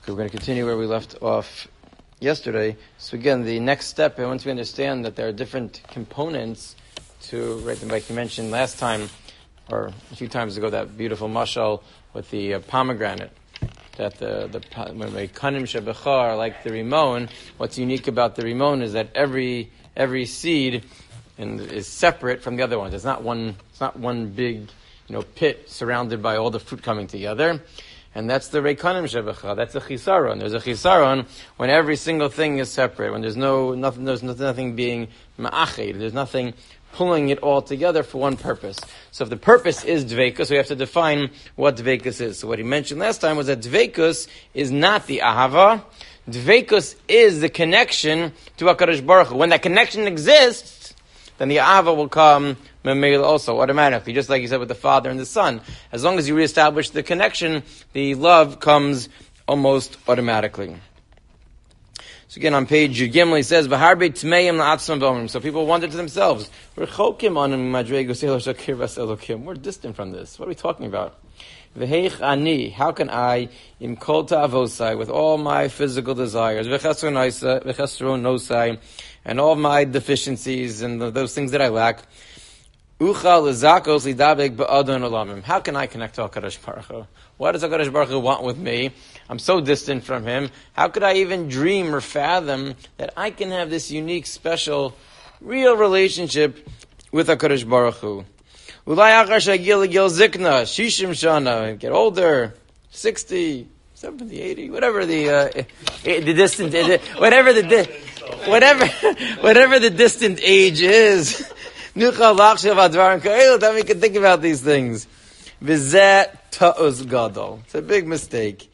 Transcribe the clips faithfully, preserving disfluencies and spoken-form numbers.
We're going to continue where we left off yesterday. So again, the next step, and once we understand that there are different components to, right, like you mentioned last time, or a few times ago, that beautiful mashal with the uh, pomegranate, that the, the when we kanim shebechar, like the rimon, what's unique about the rimon is that every every seed in, is separate from the other ones. It's not one, it's not one big, you know, pit surrounded by all the fruit coming together. And that's the reikanim shebecha. That's a chisaron. There's a chisaron when every single thing is separate. When there's no nothing, there's nothing being ma'achid. There's nothing pulling it all together for one purpose. So if the purpose is dveikus, we have to define what dveikus is. So what he mentioned last time was that dveikus is not the ahava. Dveikus is the connection to HaKadosh Baruch Hu. When that connection exists, then the ahava will come memel also, automatically, just like you said with the father and the son. As long as you reestablish the connection, the love comes almost automatically. So again, on page Gimel, he says, "V'harbe tmeim la'atzmam b'omrim." So people wonder to themselves, "We're chokim on madrego seil shakir vas elokim. We're distant from this. What are we talking about? V'heich ani, how can I, im kol ta'avosai, with all my physical desires, v'chesron nosai, and all my deficiencies and the, those things that I lack, uchal lezakos lidabek ba'adon olamim. How can I connect to HaKadosh Baruch Hu? What does HaKadosh Baruch Hu want with me? I'm so distant from Him. How could I even dream or fathom that I can have this unique, special, real relationship with HaKadosh Baruch Hu? Ulai achar shagil legil zikna, shishim shana, get older, sixty, seventy, eighty, whatever the uh, the distant, whatever the di- whatever whatever the distant age is. Then we can think about these things. It's a big mistake.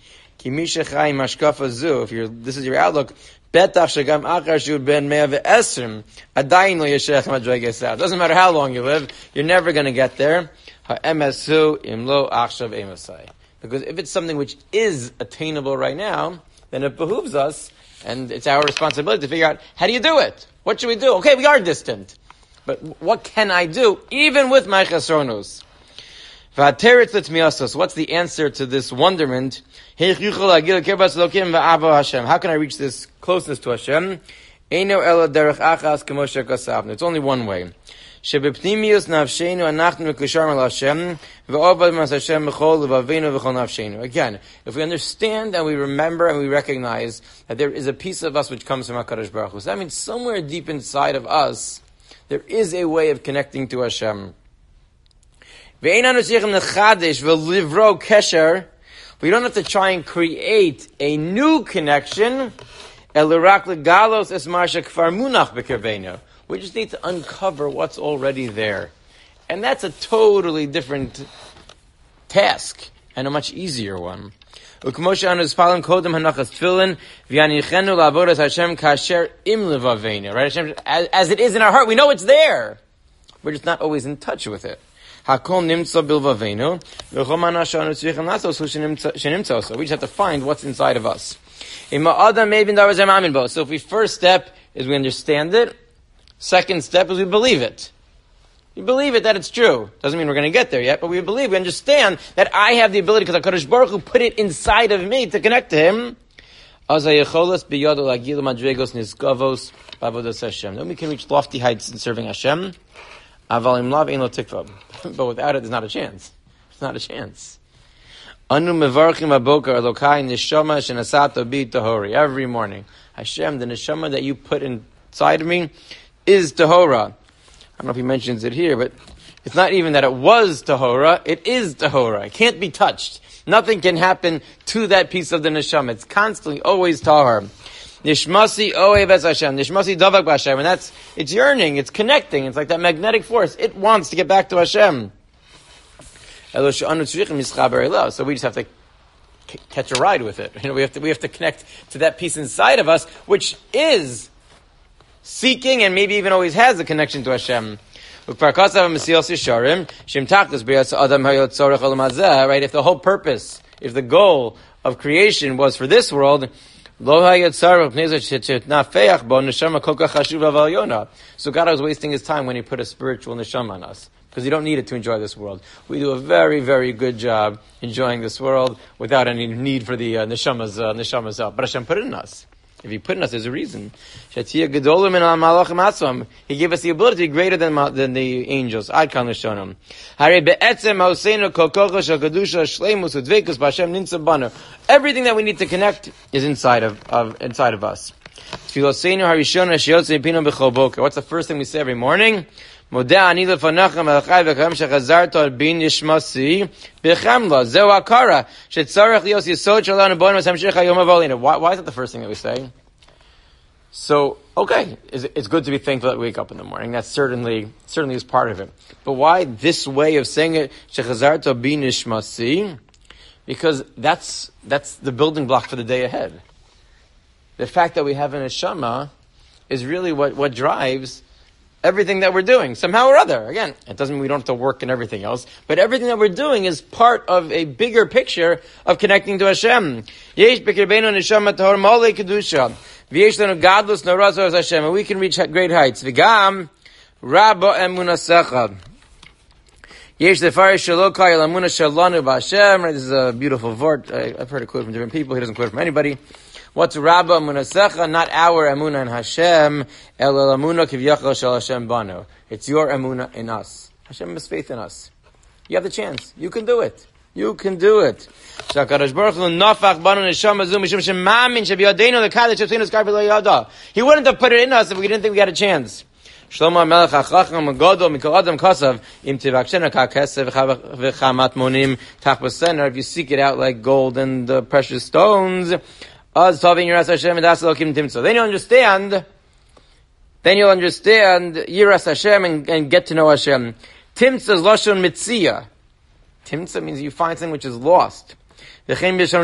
If you're, this is your outlook, it doesn't matter how long you live, you're never going to get there. Because if it's something which is attainable right now, then it behooves us, and it's our responsibility to figure out, how do you do it? What should we do? Okay, we are distant. But what can I do, even with my chesronos? So what's the answer to this wonderment? How can I reach this closeness to Hashem? It's only one way. Again, if we understand and we remember and we recognize that there is a piece of us which comes from HaKadosh Baruch Hu, so that means somewhere deep inside of us, there is a way of connecting to Hashem. We don't have to try and create a new connection. We just need to uncover what's already there. And that's a totally different task and a much easier one. Right? Hashem, as it is in our heart, we know it's there. We're just not always in touch with it. So we just have to find what's inside of us. So if we first step is we understand it, second step is we believe it. We believe it that it's true. Doesn't mean we're going to get there yet, but we believe, we understand that I have the ability, because HaKadosh Baruch Hu put it inside of me to connect to Him. Then we can reach lofty heights in serving Hashem. But without it, there's not a chance. There's not a chance. Every morning, Hashem, the neshama that you put inside of me is tahora. I don't know if he mentions it here, but it's not even that it was tahora, it is tahora. It can't be touched. Nothing can happen to that piece of the neshama. It's constantly, always tahor. Nishmasi ohev es Hashem. Nishmasi davak b'Hashem. And that's, it's yearning, it's connecting. It's like that magnetic force. It wants to get back to Hashem. So we just have to c- catch a ride with it. You know, we have to, we have to connect to that piece inside of us, which is seeking and maybe even always has a connection to Hashem. Right? If the whole purpose, if the goal of creation was for this world, so God was wasting His time when He put a spiritual neshama on us, because you don't need it to enjoy this world. We do a very, very good job enjoying this world without any need for the uh, neshama's uh, neshama's help. But Hashem put it in us. If He put in us, there's a reason. He gave us the ability to be greater than, than the angels. Everything that we need to connect is inside of, of inside of us. What's the first thing we say every morning? Why is it the first thing that we say? So, okay, it's good to be thankful that we wake up in the morning. That certainly certainly is part of it. But why this way of saying it? Because that's that's the building block for the day ahead. The fact that we have an neshama is really what, what drives everything that we're doing, somehow or other. Again, it doesn't mean we don't have to work and everything else, but everything that we're doing is part of a bigger picture of connecting to Hashem. Yesh b'kirbenu neshama tahor ma'olei kedusha, v'yesh lanu gadlus norazo as Hashem, and we can reach great heights. V'gam rabba emunasecha. Yesh lefarish shelo kayel emuna shalanu b'Hashem. This is a beautiful vort. I've heard it quoted from different people. He doesn't quote it from anybody. What's Rabba Amunasecha? Not our Amunah in Hashem, El Amunah Kivyachal Shel Hashem Banu. It's your Amunah in us. Hashem has faith in us. You have the chance. You can do it. You can do it. Shakadosh Baruch Hu Nafach Banu Neshama Zu Mishum Shemamin Shebiyadeinu Lekadeh Sheptinus Karvi Lo Yada. He wouldn't have put it in us if we didn't think we had a chance. Shlomo Melech HaChacham HaGadol Mikol Adam Kasav Im Tivakshena Ka'Kesef V'Chamat Monim Tach B'Sener. If you seek it out like gold and the precious stones, then you'll understand, then you'll understand Yiras Hashem and, and get to know Hashem. Timtza is Lashon Mitzia. Timtza means you find something which is lost. If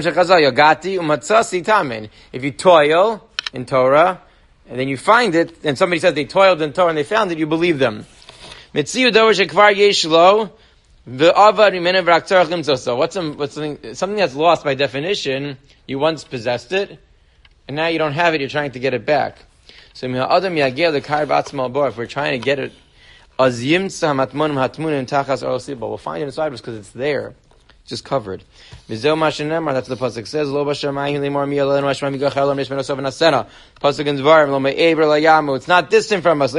you toil in Torah, and then you find it, and somebody says they toiled in Torah and they found it, you believe them. Mitziya Dover Shekvar Yeshlo. So what's, some, what's something, something that's lost by definition? You once possessed it, and now you don't have it, you're trying to get it back. So if we're trying to get it, we'll find it inside us because it's there. It's just covered. That's what the pasuk says. It's not distant from us.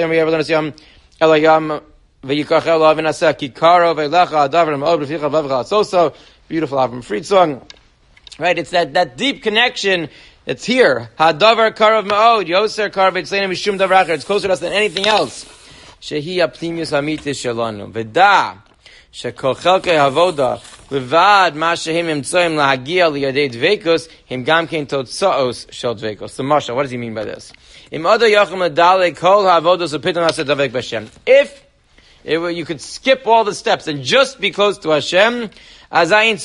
So, so beautiful Avram Fried song. Right, it's that, that deep connection. It's here. Hadavar karav ma'od yoser karav etzleinu mishum davar acher. It's closer to us than anything else. Shehi aptimius amitis shalanu v'da shekol chelkei havoda levad ma shehim imtzoim lahagia liyadei dveikus him gam kein totzaos shel dveikus. The Masha, what does he mean by this? Im odo yachim adale kol havodos upitam aseh davek b'Hashem. If it were, you could skip all the steps and just be close to Hashem, meaning,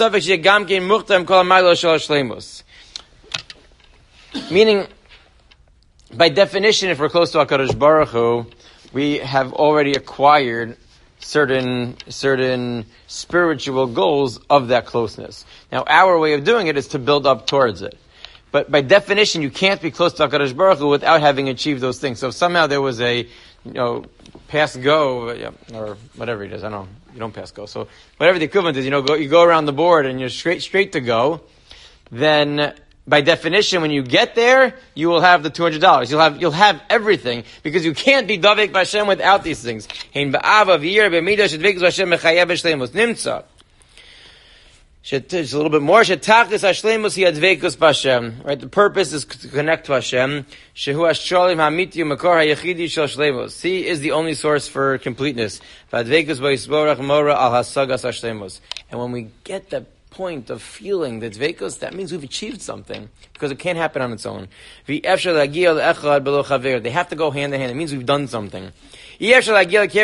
by definition, if we're close to HaKadosh Baruch Hu, we have already acquired certain certain spiritual goals of that closeness. Now, our way of doing it is to build up towards it. But by definition, you can't be close to HaKadosh Baruch Hu without having achieved those things. So if somehow there was a, you know, pass go, or whatever it is, I don't know. You don't pass go. So whatever the equivalent is, you know, go, you go around the board and you're straight, straight to go, then by definition, when you get there, you will have the two hundred dollars. You'll have, you'll have everything because you can't be Davek B'Hashem without these things. Nimtza. Just a little bit more. Right? The purpose is to connect to Hashem. He is the only source for completeness. And when we get the point of feeling the dveikos, that means we've achieved something because it can't happen on its own. They have to go hand in hand. It means we've done something. You have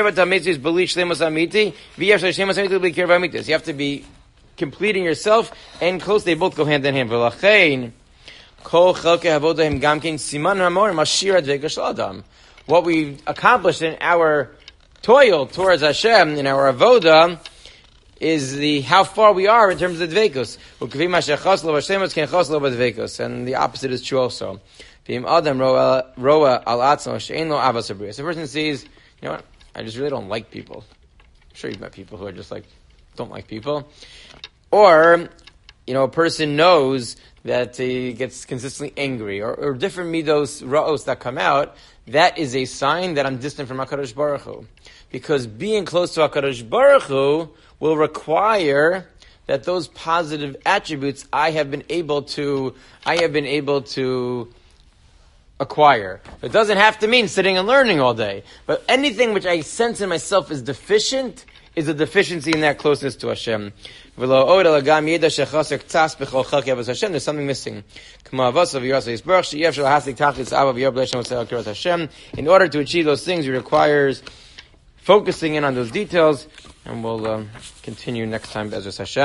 to be completing yourself and close. They both go hand in hand. What we accomplished in our toil towards Hashem, in our avoda, is the how far we are in terms of the dveikos. And the opposite is true also. So a person sees, you know what, I just really don't like people. sure you've met people who are just like, don't like people. Or, you know, a person knows that he gets consistently angry, or, or different midos, ra'os that come out. That is a sign that I'm distant from HaKadosh Baruch Hu. Because being close to HaKadosh Baruch Hu will require that those positive attributes I have been able to, I have been able to acquire. It doesn't have to mean sitting and learning all day. But anything which I sense in myself is deficient is a deficiency in that closeness to Hashem. There's something missing. In order to achieve those things, it requires focusing in on those details, and we'll um, continue next time, Be'ezus Hashem.